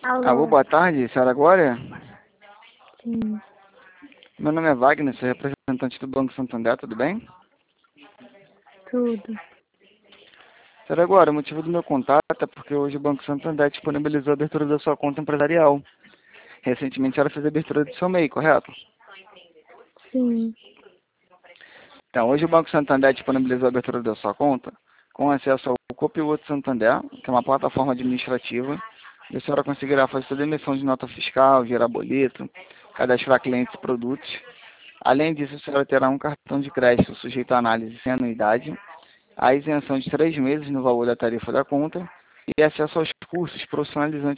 Alô, Alô, boa tarde, senhora Glória. sim, Meu nome é Wagner, sou representante do Banco Santander, tudo bem? tudo. Senhora Glória, o motivo do meu contato é porque hoje o Banco Santander disponibilizou a abertura da sua conta empresarial. Recentemente a senhora fez a abertura do seu MEI, correto? Sim, Então, hoje o Banco Santander disponibilizou a abertura da sua conta com acesso ao Copiloto Santander, que é uma plataforma administrativa, e a senhora conseguirá fazer toda a emissão de nota fiscal, gerar boleto, cadastrar clientes e produtos. Além disso, a senhora terá um cartão de crédito sujeito à análise sem anuidade, a isenção de 3 meses no valor da tarifa da conta e acesso aos cursos profissionalizantes